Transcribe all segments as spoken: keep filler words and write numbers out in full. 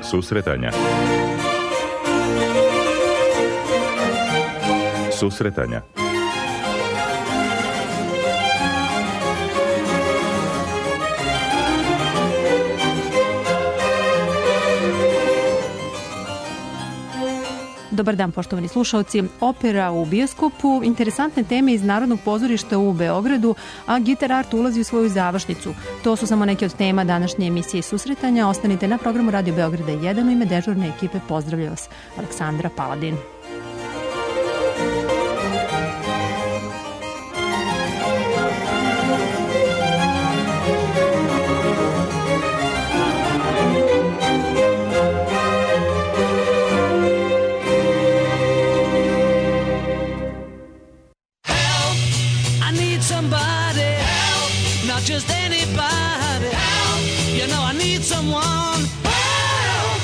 Susretanja. Susretanja. Dobar dan, poštovani slušalci. Opera u bioskopu, interesantne teme iz Narodnog pozorišta u Beogradu, a Gitar Art ulazi u svoju završnicu. To su samo neke od tema današnje emisije Susretanja. Ostanite na programu Radio Beograda jedan. U ime dežurne ekipe pozdravlja vas Aleksandra Paladin. Just anybody help. You know I need someone help.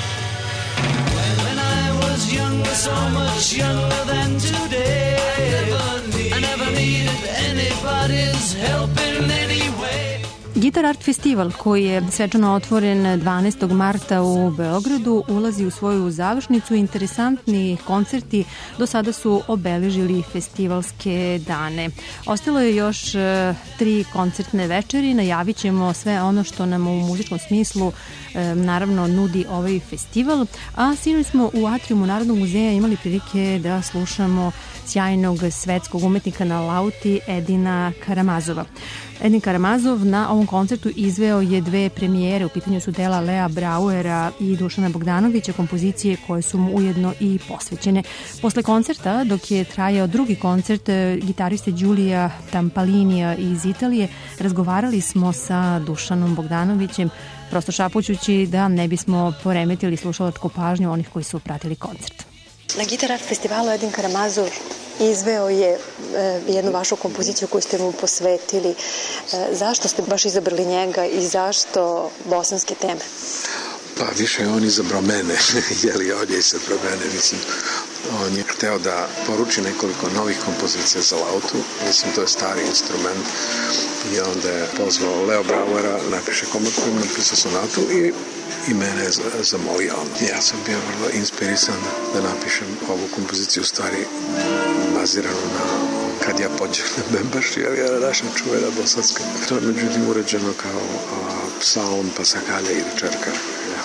When I was younger, so much younger than today, I never, need, I never needed anybody's help in any way. Gitar Art festival, koji je svečano otvoren dvanaestog marta u Beogradu, ulazi u svoju završnicu. Interesantni koncerti do sada su obeležili festivalske dane. Ostalo je još e, tri koncertne večeri. Najavit ćemo sve ono što nam u muzičkom smislu e, naravno nudi ovaj festival. A sinoć smo u atriumu Narodnog muzeja imali prilike da slušamo sjajnog svetskog umetnika na lauti Edina Karamazova. Edin Karamazov na ovom koncertu izveo je dve premijere. U pitanju su dela Lea Brauera i Dušana Bogdanovića, kompozicije koje su mu ujedno i posvećene. Posle koncerta, dok je trajao drugi koncert gitariste Đulija Tampalinija iz Italije, razgovarali smo sa Dušanom Bogdanovićem, prosto šapućući da ne bismo poremetili slušalačku pažnju onih koji su pratili koncert. Na Gitar Art festivalu Edin Karamazov izveo je e, jednu vašu kompoziciju koju ste mu posvetili. E, zašto ste baš izabrali njega i zašto bosanske teme? Pa više je on izabrao mene, jeli on je izabrao mene, mislim. On je hteo da poruči nekoliko novih kompozicija za lautu, mislim to je stari instrument, i onda je pozvao Leo Brauera, napiše komad kojim napisao sonatu i i mene je zamolio. Ja sam bio vrlo inspirisan da napišem ovu kompoziciju, stvari baziranu na Kad ja pođem na bembaš, jer je naša čuvena bosanska. To je međutim uređeno kao a, psalm, pasakalja ili čerka. Ja.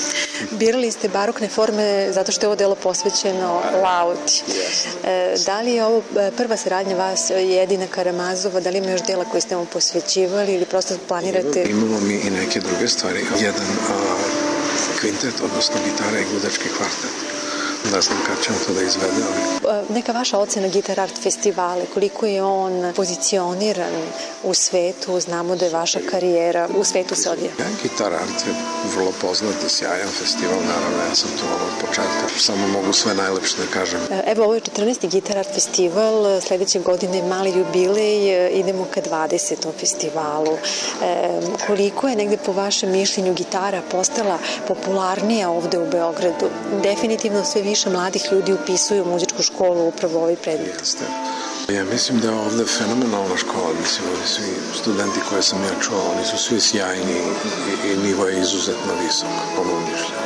Birali ste barokne forme zato što je ovo delo posvećeno lauti. E, da li je ovo prva saradnja vas i Edina Karamazova, da li ima još dela koje ste mu posvećivali ili prosto planirate? Imamo mi i neke druge stvari. Jedan a, kvintet, odnosno gitara i gludački kvartet. Ne znam kad ćemo to da izvede. Ali... Neka vaša ocena Gitar Art festivale, koliko je on pozicioniran u svetu, znamo da je vaša karijera u svetu se odvija. Gitar Art je vrlo poznat i sjajan festival, naravno, ja sam tu od početka. Samo mogu sve najlepše da kažem. Evo, ovo je četrnaesti Gitar Art festival, sledeće godine mali jubilej, idemo ka dvadesetom festivalu. E, koliko je negde po vašem mišljenju gitara postala popularnija ovde u Beogradu? Definitivno sve više mladih ljudi upisuju muzičku školu upravo ovaj predmet. Jeste. Ja mislim da je ovde fenomenalna škola, mislim, ovi svi studenti koje sam ja čuo, oni su svi sjajni i, i nivo je izuzetno visok, po mom mišljenju.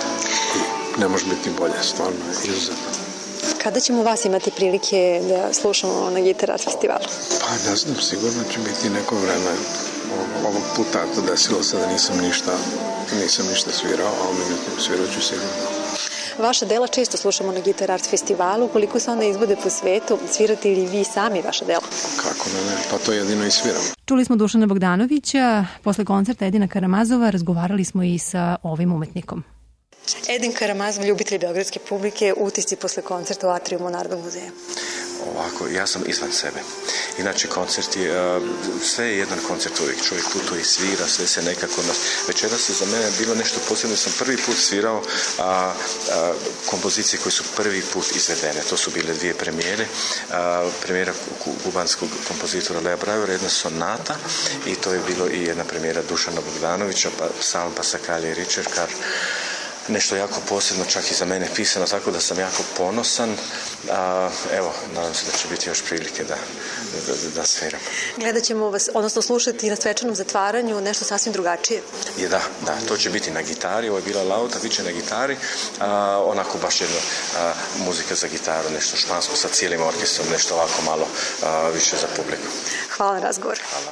I ne može biti bolje, stvarno je izuzetno. Kada ćemo vas imati prilike da slušamo na Gitar Art festivalu? Pa ne znam, sigurno će biti neko vreme. Ovog puta to desilo se da nisam ništa, nisam ništa svirao, a međutim svirao ću sigurno. Vaša dela često slušamo na Gitar Art festivalu, koliko se onda izvode po svetu, svirate li vi sami vaša dela? Kako ne, ne, pa to jedino i sviram. Čuli smo Dušana Bogdanovića, posle koncerta Edina Karamazova razgovarali smo i sa ovim umetnikom. Edin Karamazov, ljubitelj beogradske publike, utisci posle koncerta u atriumu Narodnog muzeja. Ovako, ja sam izvan sebe. Inače, koncerti, sve je jedan koncert uvijek. Čovjek putuje i svira, sve se nekako... Večeras je za mene bilo nešto posebno. Sam prvi put svirao a, a, kompozicije koje su prvi put izvedene. To su bile dvije premijere. A, premijera kubanskog kompozitora Lea Brauera, jedna sonata, i to je bilo i jedna premijera Dušana Bogdanovića, pa, psalm, pasakalja i ričerkar. nešto jako posebno, čak i za mene pisano, tako da sam jako ponosan. A, evo, nadam se da će biti još prilike da, da, da sviram. Gledat ćemo vas, odnosno slušati na svečanom zatvaranju nešto sasvim drugačije. Je, da, da, to će biti na gitari, ovo je bila lauta, bit će na gitari, a, onako baš jedno a, muzika za gitaru, nešto špansko sa cijelim orkestrom, nešto ovako malo a, više za publiku. Hvala na razgovor. Hvala.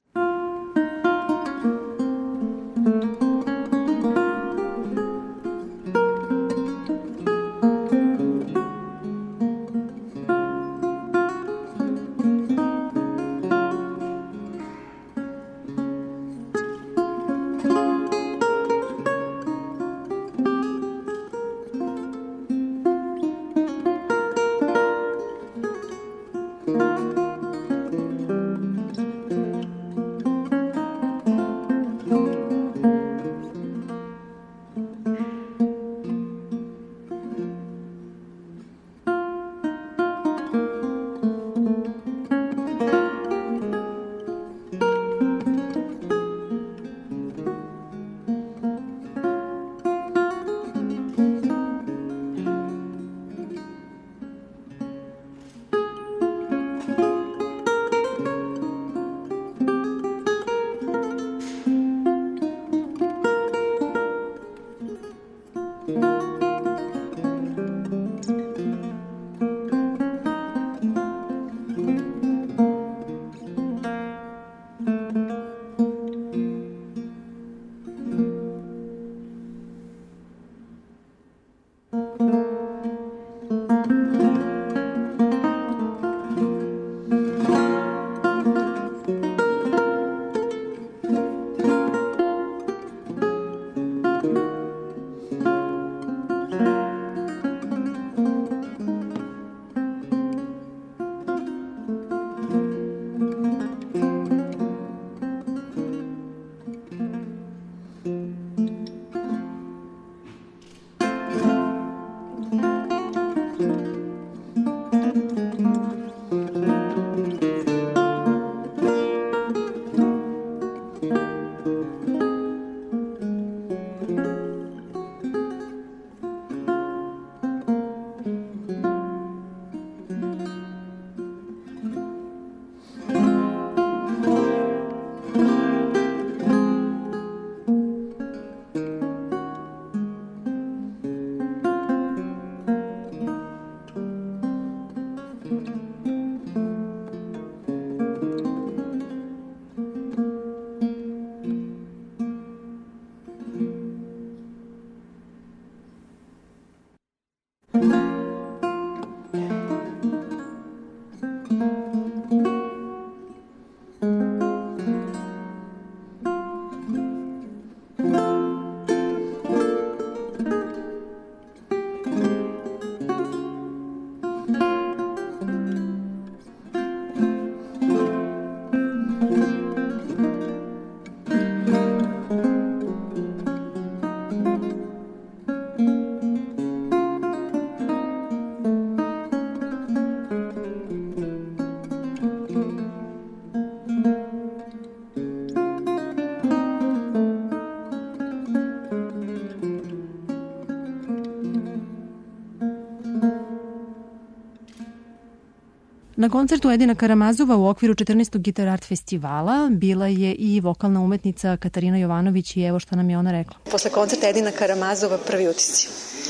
Na koncertu Edina Karamazova u okviru četrnaestog Guitar Art festivala bila je i vokalna umetnica Katarina Jovanović i evo šta nam je ona rekla. Posle koncerta Edina Karamazova prvi utisci.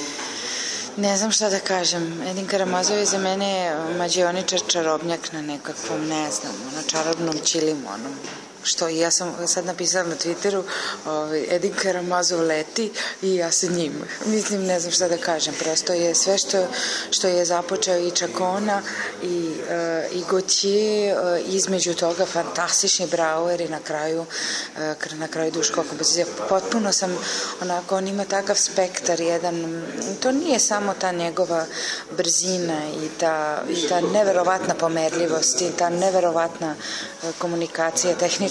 Ne znam šta da kažem. Edin Karamazov je za mene mađioničar čarobnjak na nekakvom, ne znam, na čarobnom čilimu, onom što ja sam sad napisala na Twitteru, ovaj, Edin Karamazov leti i ja sa njim. Mislim, ne znam šta da kažem, prosto je sve što, što je započeo i Čakona i, uh, i Gautier, uh, između toga fantastični Brauer i na kraju, uh, na kraju Duškova kompozicija. Potpuno sam, onako, on ima takav spektar jedan, to nije samo ta njegova brzina i ta, i ta neverovatna pomerljivost i ta neverovatna uh, komunikacija, tehnička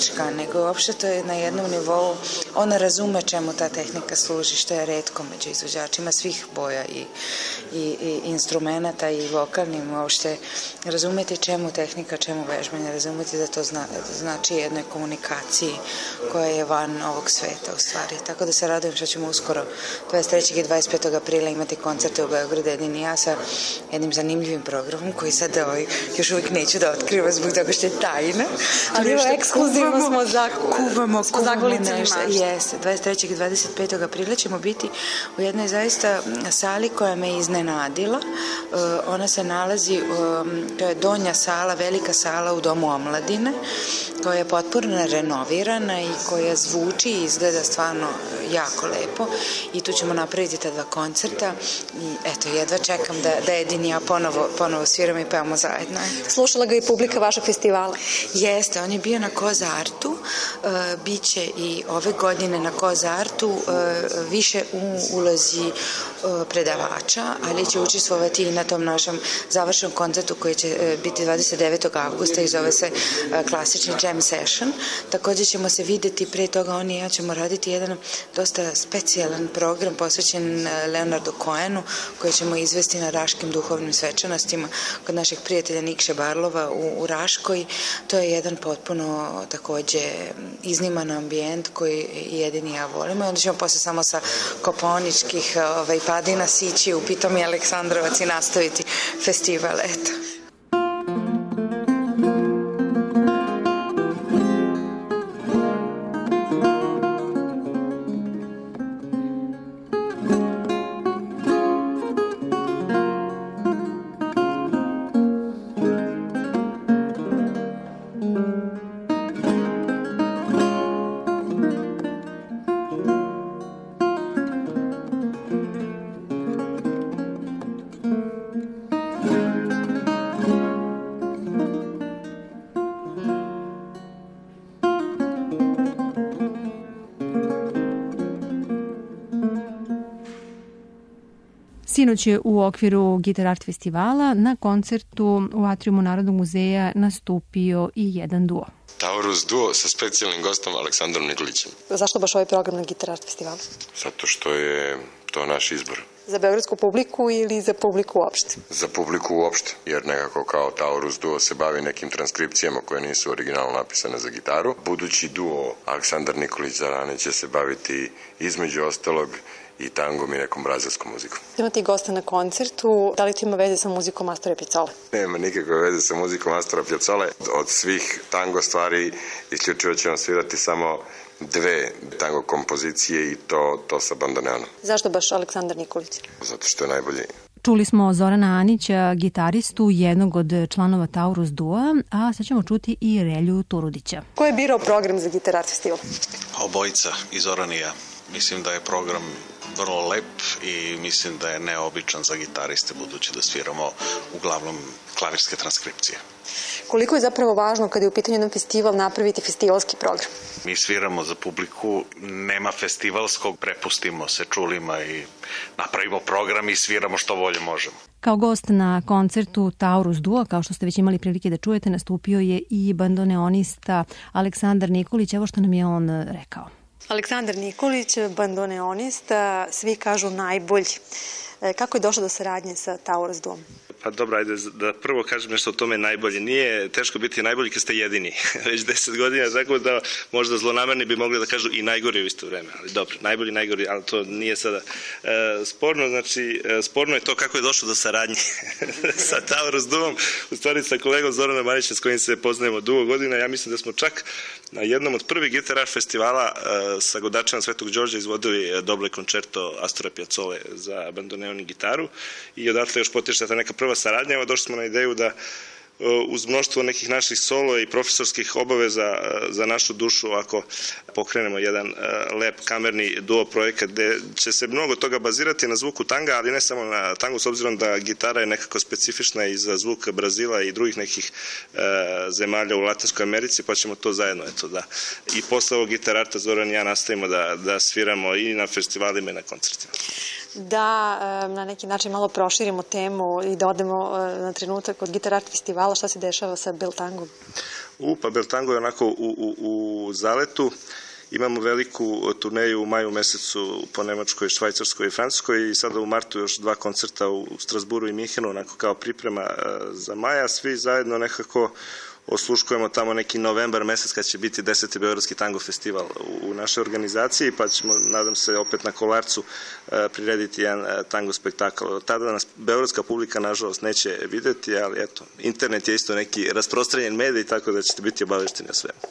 tehnička, nego uopšte to je na jednom nivou, ona razume čemu ta tehnika služi, što je retko među izvođačima svih boja i, i, i instrumenta i vokalnim, uopšte razumeti čemu tehnika, čemu vežbanje, razumeti da to zna, znači jednoj komunikaciji koja je van ovog sveta u stvari. Tako da se radujem što ćemo uskoro dvadeset trećeg i dvadeset petog aprila imati koncerte u Beogradu, jedini ja sa jednim zanimljivim programom koji sad ovaj, još uvijek neću da otkrivam zbog toga što je tajna. Ali evo, ekskluzivno smo za kuvamo, kuvamo nešto. Jeste, dvadeset trećeg i dvadeset petog aprila ćemo biti u jednoj zaista sali koja me iznenadila. Uh, ona se nalazi, um, to je donja sala, velika sala u Domu omladine, koja je potpuno renovirana i koja zvuči i izgleda stvarno jako lepo i tu ćemo napraviti ta dva koncerta i eto, jedva čekam da, da jedini ja ponovo, ponovo sviramo i pevamo zajedno. Slušala ga i publika vašeg festivala? Jeste, on je bio na Kozartu, uh, bit će i ove godine na Kozartu uh, više u ulozi uh, predavača, ali će učestvovati i na tom našem završnom koncertu koji će uh, biti dvadeset devetog avgusta i zove se uh, klasični jam session. Također ćemo se videti, pre toga on i ja ćemo raditi jedan dosta specijalan program posvećen Leonardu Cohenu koji ćemo izvesti na Raškim duhovnim svečanostima kod našeg prijatelja Nikše Barlova u, u Raškoj. To je jedan potpuno takođe izniman ambijent koji jedini ja volimo i onda ćemo posle samo sa Kopaoničkih ovaj, padina sići u Pitomi Aleksandrovac i nastaviti festival. Eto. Sinoć je u okviru Gitar Art festivala na koncertu u atriumu Narodnog muzeja nastupio i jedan duo. Taurus duo sa specijalnim gostom Aleksandrom Nikolićem. Zašto baš ovaj program na Gitar Art festivalu? Zato što je to naš izbor. Za beogradsku publiku ili za publiku uopšte? Za publiku uopšte, jer nekako kao Taurus duo se bavi nekim transkripcijama koje nisu originalno napisane za gitaru. Budući duo Aleksandar Nikolić Zarane će se baviti između ostalog i tangom i nekom brazilskom muzikom. Imate i gosta na koncertu, da li to ima veze sa muzikom Astora Piazzole? Nema nikakve veze sa muzikom Astora Piazzole. Od svih tango stvari isključivo ćemo svirati samo dve tango kompozicije i to, to sa bandoneonom. Zašto baš Aleksandar Nikolić? Zato što je najbolji. Čuli smo Zorana Anića, gitaristu, jednog od članova Taurus dua, a sad ćemo čuti i Relju Turudića. Ko je birao program za Gitar Art festival? Obojica, i Zoran i ja. Mislim da je program vrlo lep i mislim da je neobičan za gitariste, budući da sviramo uglavnom klavirske transkripcije. Koliko je zapravo važno kada je u pitanju jedan festival napraviti festivalski program? Mi sviramo za publiku, nema festivalskog, prepustimo se čulima i napravimo program i sviramo što bolje možemo. Kao gost na koncertu Taurus dua, kao što ste već imali prilike da čujete, nastupio je i bandoneonista Aleksandar Nikolić. Evo što nam je on rekao. Aleksandar Nikolić, bandoneonista, svi kažu najbolji. Kako je došlo do saradnje sa Taurus duom? Pa dobro, ajde da prvo kažem nešto o tome najbolje. Nije teško biti najbolji kad ste jedini. Već deset godina, tako da možda zlonamerni bi mogli da kažu i najgori u isto vreme. Ali dobro, najbolji, najgori, ali to nije sada e, sporno. Znači, e, sporno je to kako je došlo do saradnje sa Taurus duom. U stvari sa kolegom Zoranom Anićem s kojim se poznajemo dugo godina. Ja mislim da smo čak na jednom od prvih Gitar Art festivala e, sa Godačana Svetog Đorđa izvodili doble koncerto Astora Piazzole za bandoneon i gitaru i odatle još potiče ta neka prva saradnja. Evo došli smo na ideju da uz mnoštvo nekih naših solo i profesorskih obaveza za našu dušu ako pokrenemo jedan lep kamerni duo projekat gde će se mnogo toga bazirati na zvuku tanga, ali ne samo na tangu, s obzirom da gitara je nekako specifična i za zvuk Brazila i drugih nekih zemalja u Latinskoj Americi, pa ćemo to zajedno, eto da. I posle ovog Gitar Arta Zoran i ja nastavimo da, da sviramo i na festivalima i na koncertima. Da na neki način malo proširimo temu i da odemo na trenutak od Gitar Art festivala. Šta se dešava sa Beltangom? U, pa Beltango je onako u, u, u zaletu. Imamo veliku turneju u maju mesecu po Nemačkoj, Švajcarskoj i Francuskoj i sada u martu još dva koncerta u Strasburu i Minhenu, onako kao priprema za maja. Svi zajedno nekako osluškujemo tamo neki novembar mesec kad će biti deseti Beogradski tango festival u našoj organizaciji, pa ćemo, nadam se, opet na Kolarcu prirediti jedan tango spektakl. Tada nas beogradska publika, nažalost, neće videti, ali eto, internet je isto neki rasprostranjen medij, tako da ćete biti obavešteni o svemu.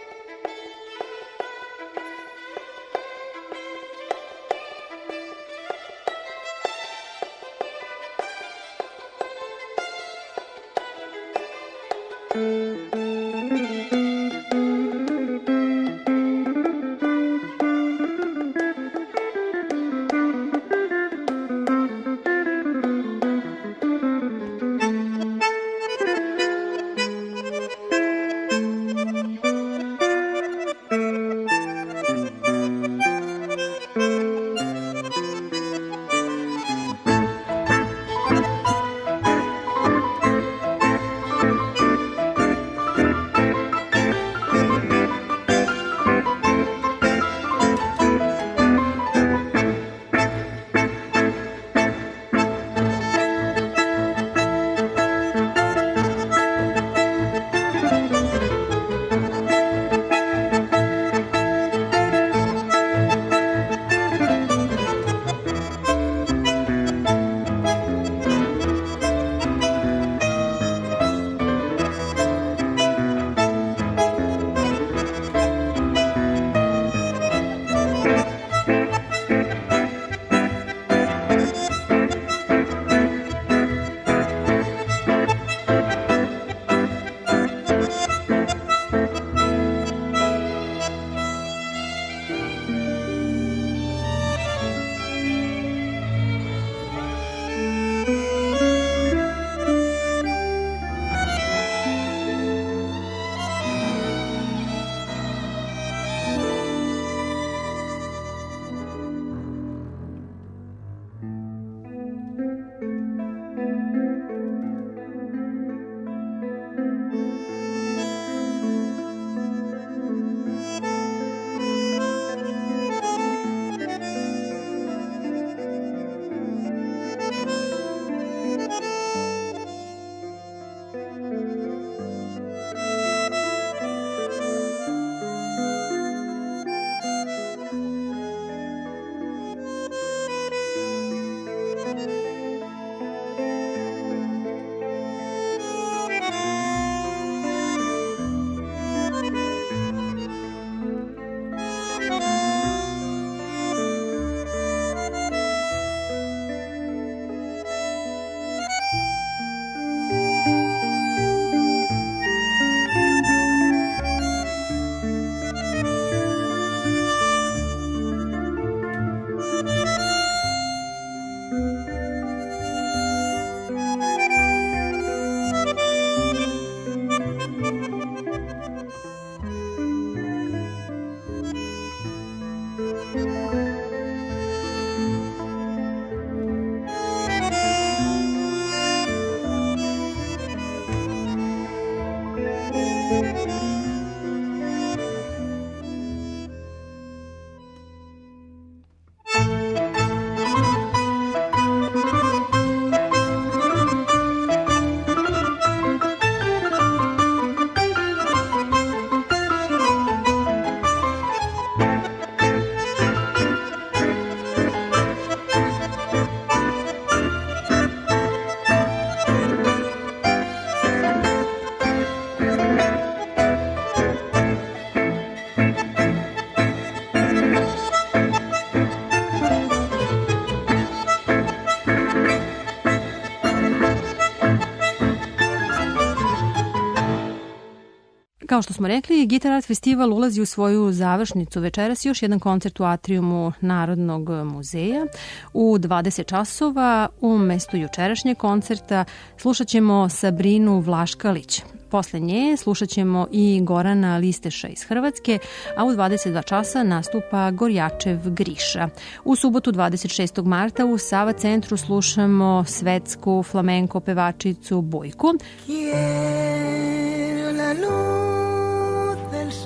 Kao što smo rekli, Gitar Art Festival ulazi u svoju završnicu večeras, još jedan koncert u atriumu Narodnog muzeja. U dvadeset časova u mestu jučerašnjeg koncerta slušat ćemo Sabrinu Vlaškalić. Posle nje slušat ćemo i Gorana Listeša iz Hrvatske, a u dvadeset dva časa nastupa Gorjačev Griša. U subotu dvadeset šestog marta u Sava centru slušamo svetsku flamenko pevačicu Bojku. Quiero la luz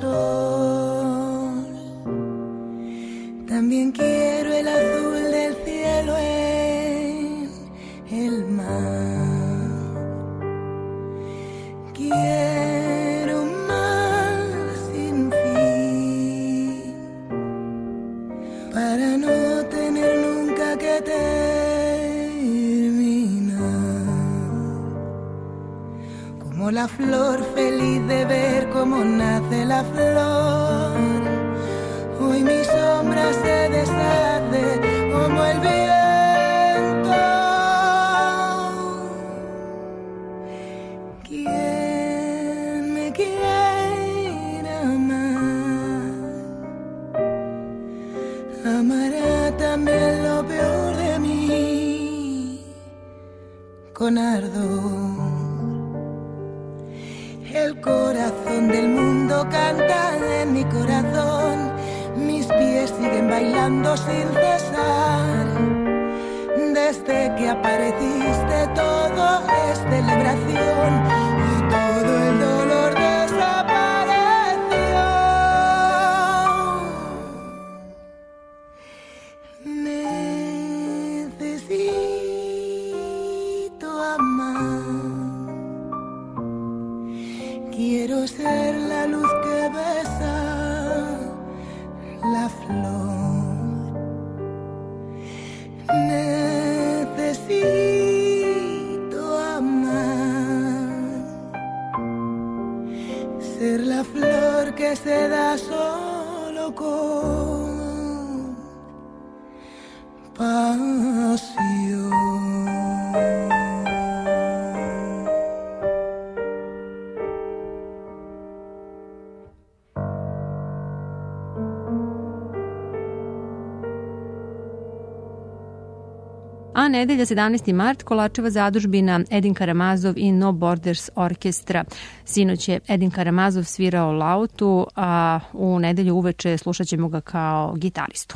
sol. También quiero el azul del cielo en el mar. Quiero un mar sin fin para no tener nunca que terminar. Como la flor feliz de ver cómo nace la flor. Hoy mi sombra se deshace como el viento. ¿Quién me quiera amar? Amará también lo peor de mí con ardor. El corazón del mundo canta en mi corazón. Mis pies siguen bailando sin cesar. Desde que apareciste todo es celebración y todo el dolor desapareció. Necesito amar. Quiero ser la luz que besa la flor. Necesito amar, ser la flor que se da solo con pasión. A nedelja sedamnaesti mart Kolačeva zadužbina Edin Karamazov i No Borders orkestra. Sinoć je Edin Karamazov svirao lautu, a u nedelju uveče slušat ćemo ga kao gitaristu.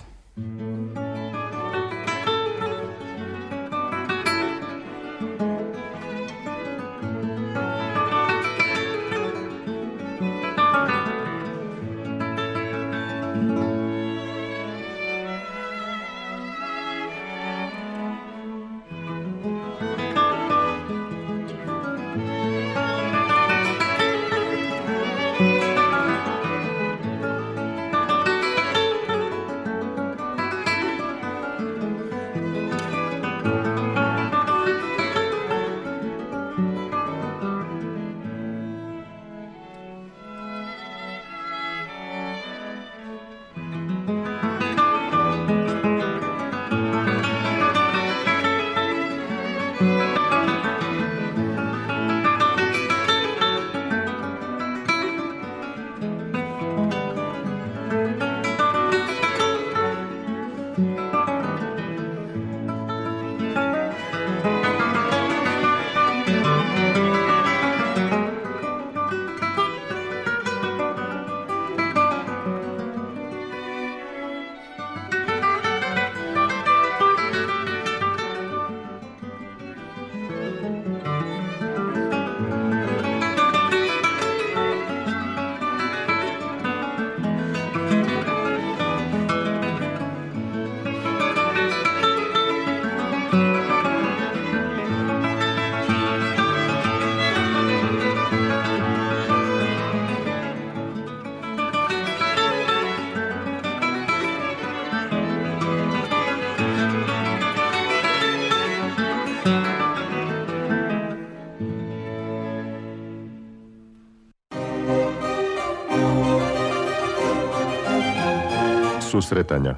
Susretanja.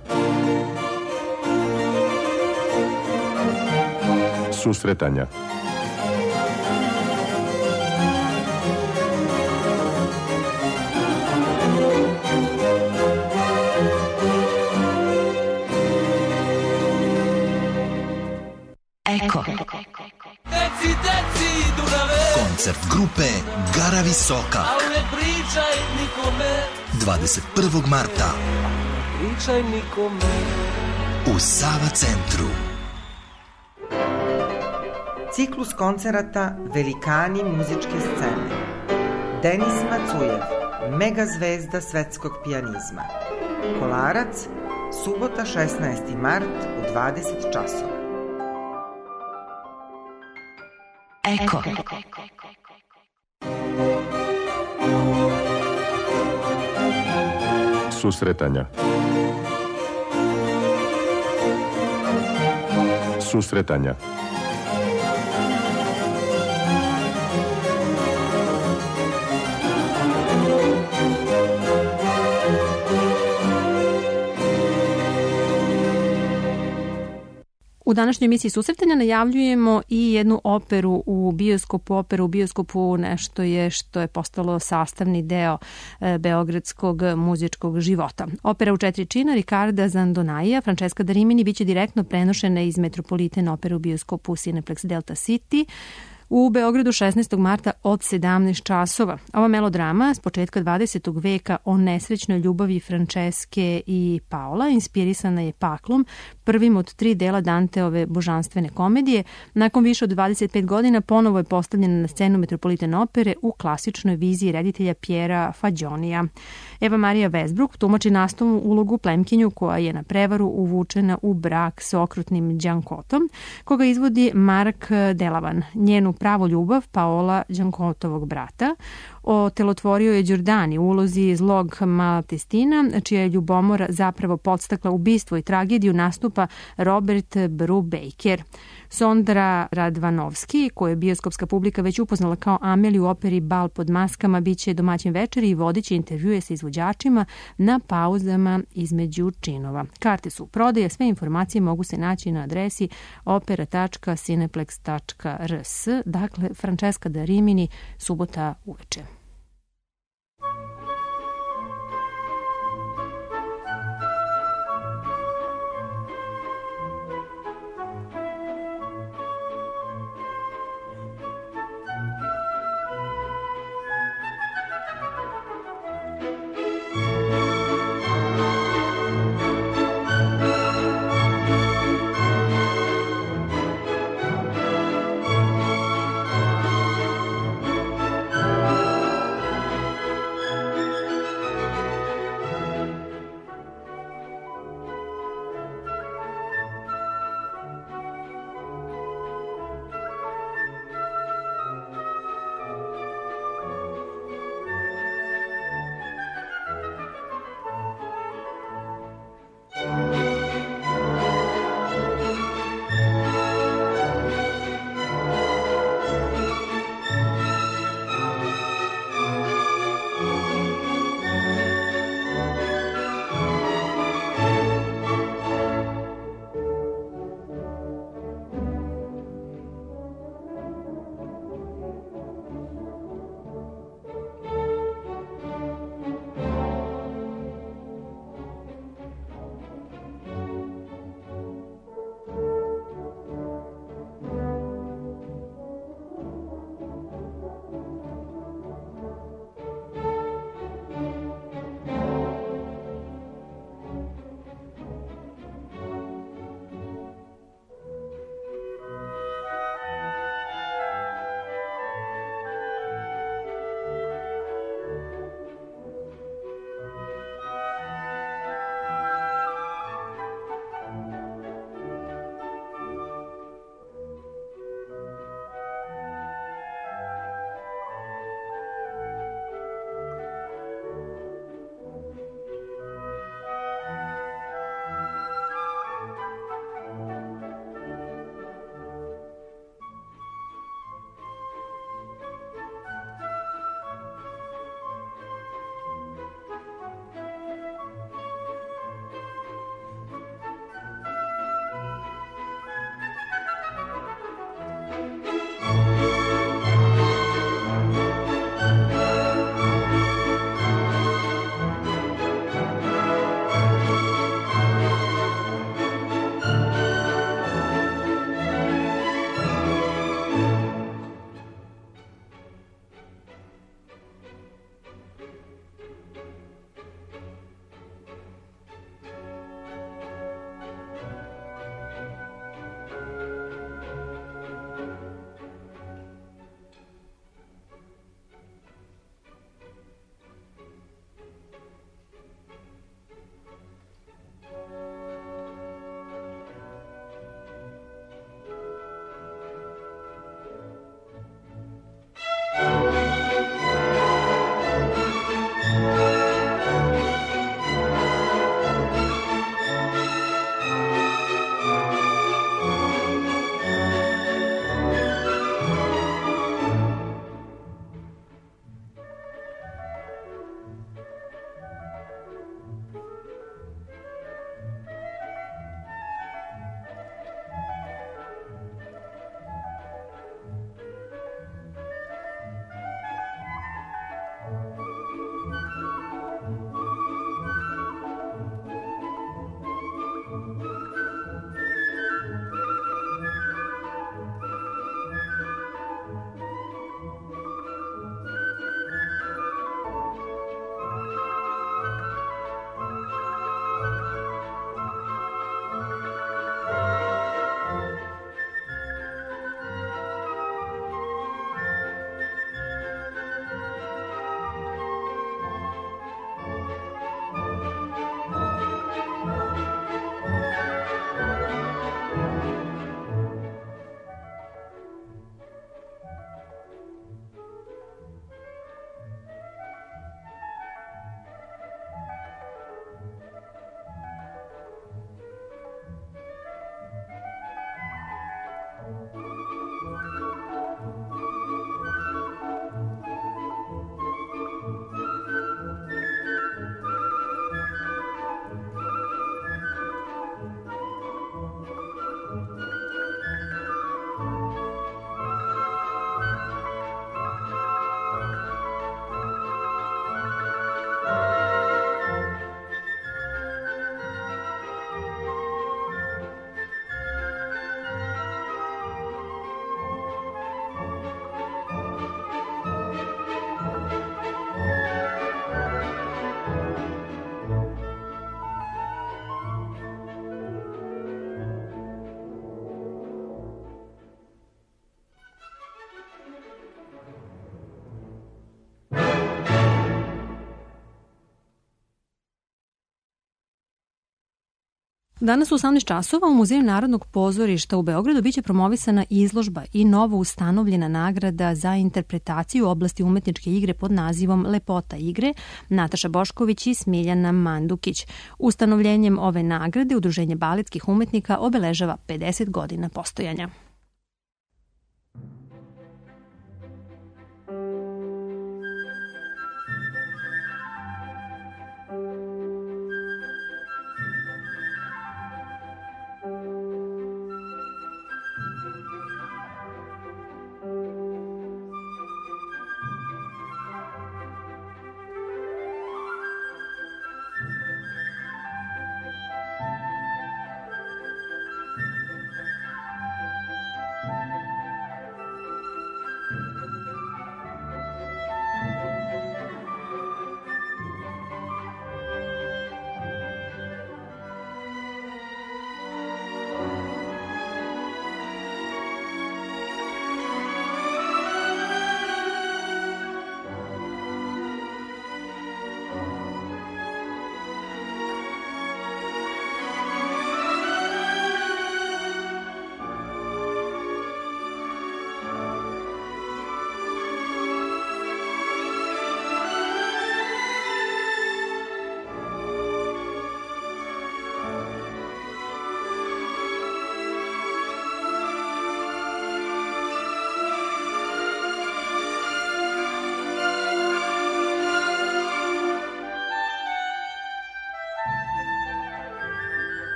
Susretanja. Eko. Koncert grupe Gara Visoka. dvadeset prvog marta u Sava centru. Ciklus koncerata Velikani muzičke scene. Denis Macujev, mega zvezda svetskog pijanizma. Kolarac, subota šesnaesti mart u dvadeset časova. Eko. Susretanja. Susretanja. U današnjoj emisiji Susretanja najavljujemo i jednu operu u bioskopu. Opera u bioskopu nešto je što je postalo sastavni deo e, beogradskog muzičkog života. Opera u četiri čina Ricarda Zandonaija, Francesca da Rimini biće direktno prenošena iz Metropolitan opere u bioskopu Cineplex Delta City u Beogradu šesnaestog marta od sedamnaest časova. Ova melodrama s početka dvadesetog veka o nesrećnoj ljubavi Franceske i Paola inspirisana je Paklom, prvim od tri dela Danteove božanstvene komedije. Nakon više od dvadeset pet godina ponovo je postavljena na scenu Metropolitan opere u klasičnoj viziji reditelja Pjera Fagionija. Eva Marija Westbrook tumači nastavnu ulogu plemkinju koja je na prevaru uvučena u brak s okrutnim Đankotom, koga izvodi Mark Delavan. Njenu pravu ljubav Paola, Đankotovog brata, otelotvorio je Đordani u ulozi zlog Maltestina, čija je ljubomora zapravo podstakla ubistvo i tragediju, nastupa Robert Brubaker. Sondra Radvanovski, koju je bioskopska publika već upoznala kao Ameliju u operi Bal pod maskama, bit će domaćin večeri i vodit će intervjue sa izvođačima na pauzama između činova. Karte su u prodaji, sve informacije mogu se naći na adresi opera tačka cineplex tačka r s. Dakle, Francesca da Rimini, subota uveče. Danas u osamnaest časova u Muzeju Narodnog pozorišta u Beogradu biće promovisana izložba i novo ustanovljena nagrada za interpretaciju u oblasti umetničke igre pod nazivom Lepota igre Nataša Bošković i Smiljana Mandukić. Ustanovljenjem ove nagrade Udruženje baletskih umetnika obeležava pedeset godina postojanja.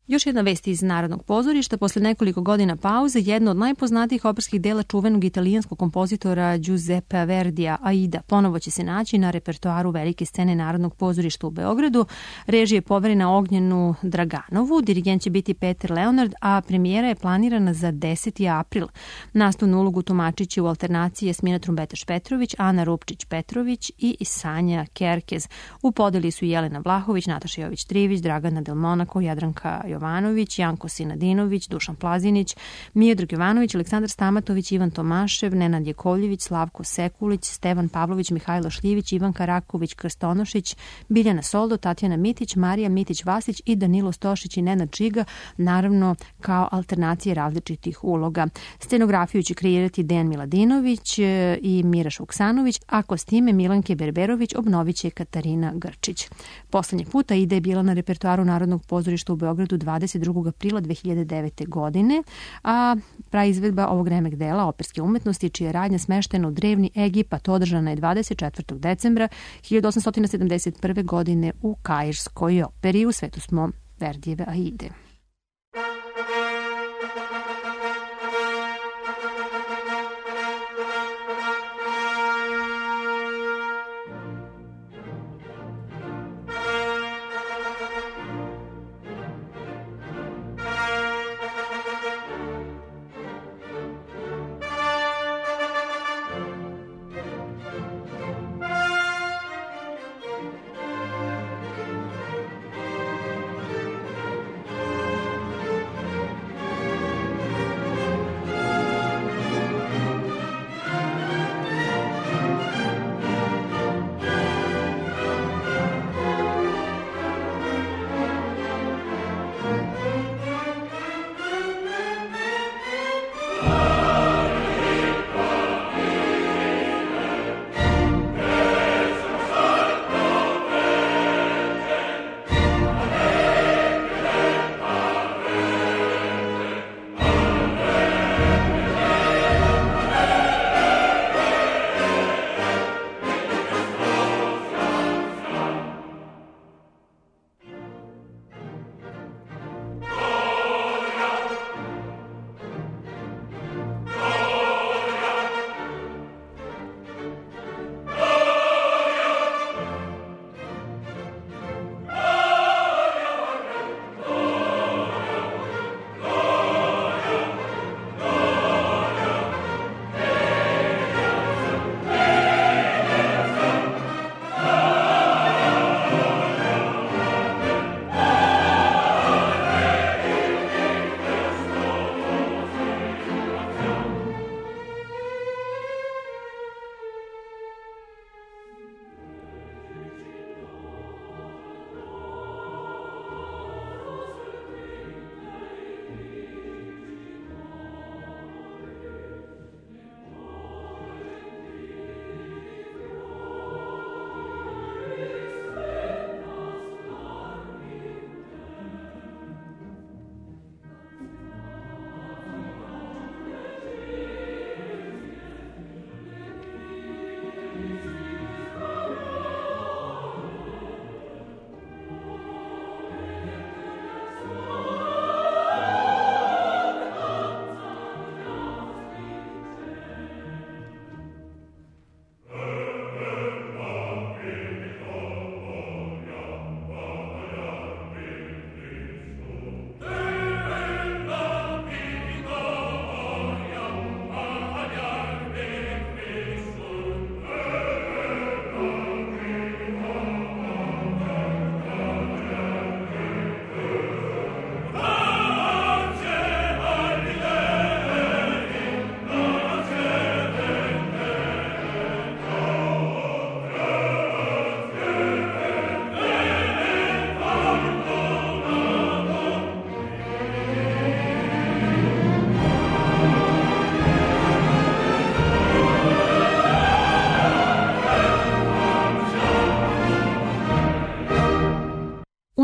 Još jedna vest iz Narodnog pozorišta. Posle nekoliko godina pauze, jedno od najpoznatijih operskih dela čuvenog italijanskog kompozitora Giuseppe Verdija, Aida, ponovo će se naći na repertoaru velike scene Narodnog pozorišta u Beogradu. Režija je poverena Ognjenu Draganovu, dirigent će biti Peter Leonard, a premijera je planirana za deseti april. Nastavnu ulogu tumačit će u alternaciji Jasmina Trumbetaš-Petrović, Ana Rupčić-Petrović i Sanja Kerkez. U podeli su Jelena Vlahović, Nataša Jović-Trivić, Dragana Del Monaco, Jadranka Jovanović, Janko Sinadinović, Dušan Plazinić, Mijedrag Jovanović, Aleksandar Stamatović, Ivan Tomašev, Nenad Jekoljević, Slavko Sekulić, Stevan Pavlović, Mihajlo Šljivić, Ivan Karaković, Krstonošić, Biljana Soldo, Tatjana Mitić, Marija Mitić-Vasić i Danilo Stošić i Nenad Čiga, naravno kao alternacije različitih uloga. Scenografiju će kreirati Dejan Miladinović i Miraš Vuksanović, a kostime Milanke Berberović obnovit će Katarina Grčić. Poslednji puta Aida je bila na repertoaru Narodnog pozorišta u Beogradu dvadeset drugog aprila dve hiljade devete. godine, a praizvedba ovog remek dela operske umetnosti, čija je radnja smeštena u drevni Egipat, održana je dvadeset četvrtog decembra hiljadu osamsto sedamdeset prve. godine u Kairskoj operi. U svetu smo Verdijeve Aide.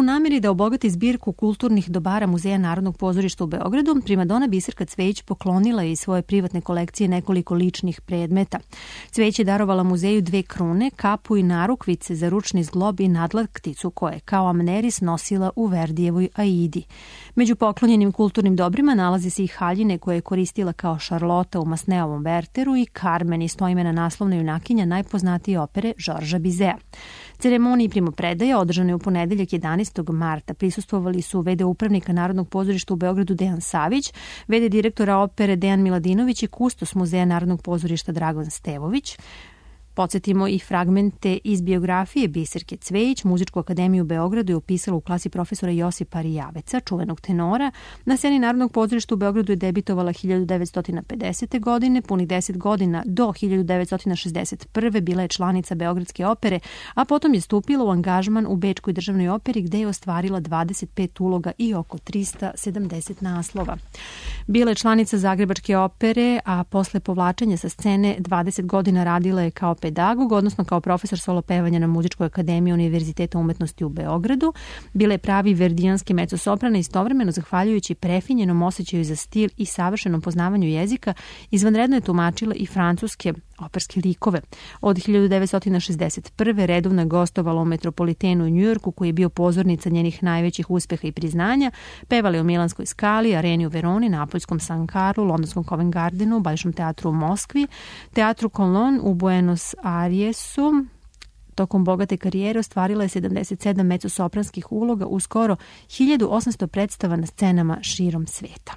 nameri da obogati zbirku kulturnih dobara Muzeja Narodnog pozorišta u Beogradu, primadona Biserka Cvejić poklonila je iz svoje privatne kolekcije nekoliko ličnih predmeta. Cvejić je darovala muzeju dve krune, kapu i narukvice za ručni zglob i nadlakticu koje kao Amneris nosila u Verdijevoj Aidi. Među poklonjenim kulturnim dobrima nalaze se i haljine koje je koristila kao Šarlota u Masneovom Werteru i Carmen, istoimena naslovna junakinja najpoznatije opere Žorža Bizea. Ceremoniji primopredaje održane u ponedeljak jedanaestog marta prisustvovali su v d upravnika Narodnog pozorišta u Beogradu Dejan Savić, v d direktora opere Dejan Miladinović i kustos Muzeja Narodnog pozorišta Dragan Stevović. Podsjetimo i fragmente iz biografije Biserke Cvejić. Muzičku akademiju u Beogradu je upisala u klasi profesora Josipa Rijaveca, čuvenog tenora. Na sceni Narodnog pozorišta u Beogradu je debitovala hiljadu devetsto pedesete. godine, punih deset godina do hiljadu devetsto šezdeset prve. bila je članica Beogradske opere, a potom je stupila u angažman u Bečkoj državnoj operi gde je ostvarila dvadeset pet uloga i oko trista sedamdeset naslova. Bila je članica Zagrebačke opere, a posle povlačenja sa scene dvadeset godina radila je kao pedagog, odnosno kao profesor solo pevanja na Muzičkoj akademiji Univerziteta umetnosti u Beogradu. Bila je pravi verdijanski mezzosoprana, istovremeno zahvaljujući prefinjenom osjećaju za stil i savršenom poznavanju jezika, izvanredno je tumačila i francuske operske likove. Od hiljadu devetsto šezdeset prve. redovno je gostovala u Metropolitenu u Njujorku, koji je bio pozornica njenih najvećih uspeha i priznanja. Pevala je u Milanskoj Skali, Areni u Veroni, Napoljskom San Carlu, Londonskom Covent Gardenu, Baljšom teatru u Moskvi, Teatru Colon u Buenos Airesu. Tokom bogate karijere ostvarila je sedamdeset sedam mezzosopranskih uloga u skoro hiljadu osamsto predstava na scenama širom sveta.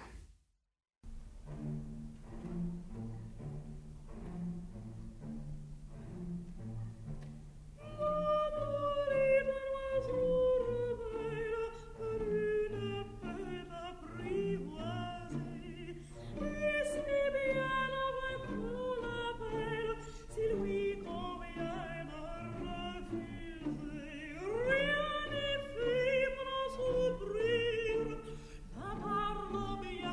Bien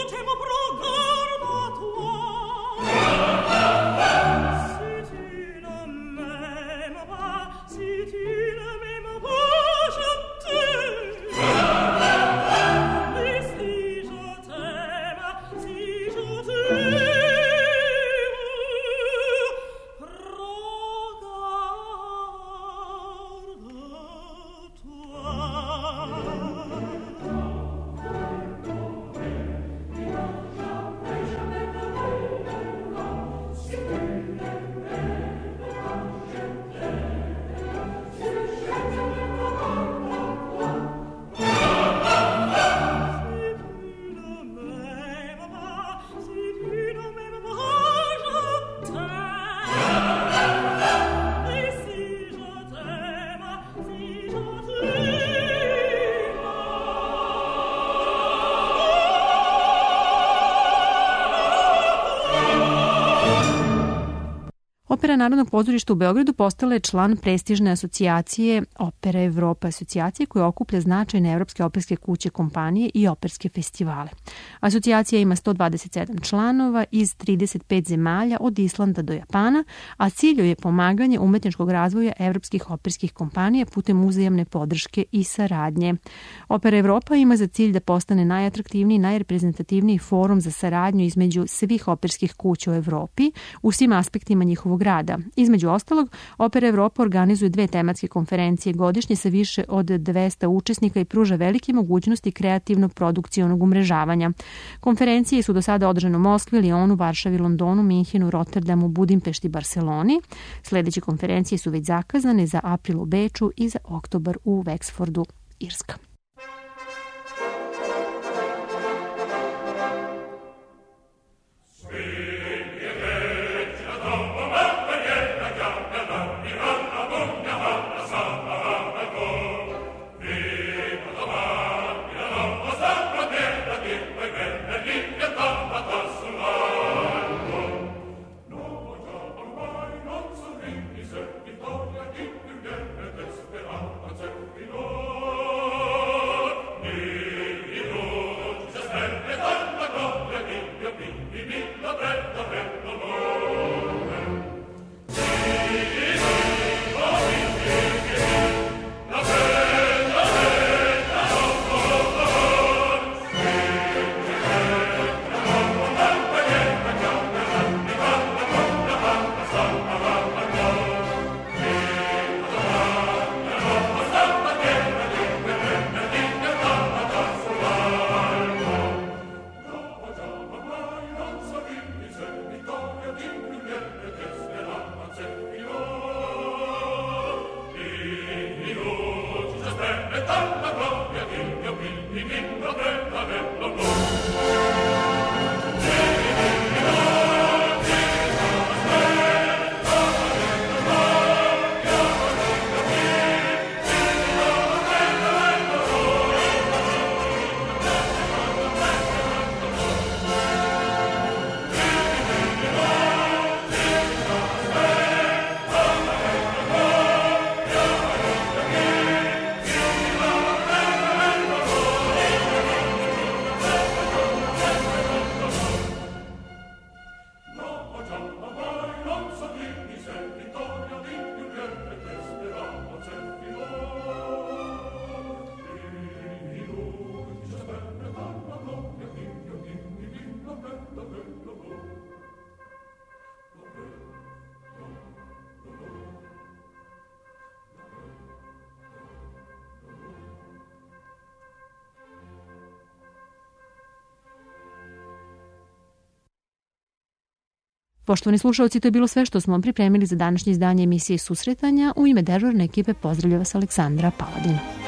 Opera Narodnog pozorišta u Beogradu postala je član prestižne asocijacije Opera Evropa, asocijacije koja okuplja značajne evropske operske kuće, kompanije i operske festivale. Asocijacija ima sto dvadeset sedam članova iz trideset pet zemalja od Islanda do Japana, a cilj je pomaganje umetničkog razvoja evropskih operskih kompanija putem uzajamne podrške i saradnje. Opera Evropa ima za cilj da postane najatraktivniji i najreprezentativniji forum za saradnju između svih operskih kuća u Evropi u svim aspektima njihovog rada. Između ostalog, Opera Evropa organizuje dve tematske konferencije godišnje sa više od dvesta učesnika i pruža velike mogućnosti kreativnog produkcionog umrežavanja. Konferencije su do sada održane u Moskvi, Lionu, Varšavi, Londonu, Minhenu, Rotterdamu, Budimpešti i Barseloni. Sledeće konferencije su već zakazane za april u Beču i za oktobar u Wexfordu, Irska. Poštovani slušalci, to je bilo sve što smo pripremili za današnje izdanje emisije Susretanja. U ime dežurne ekipe pozdravlja vas Aleksandra Paladin.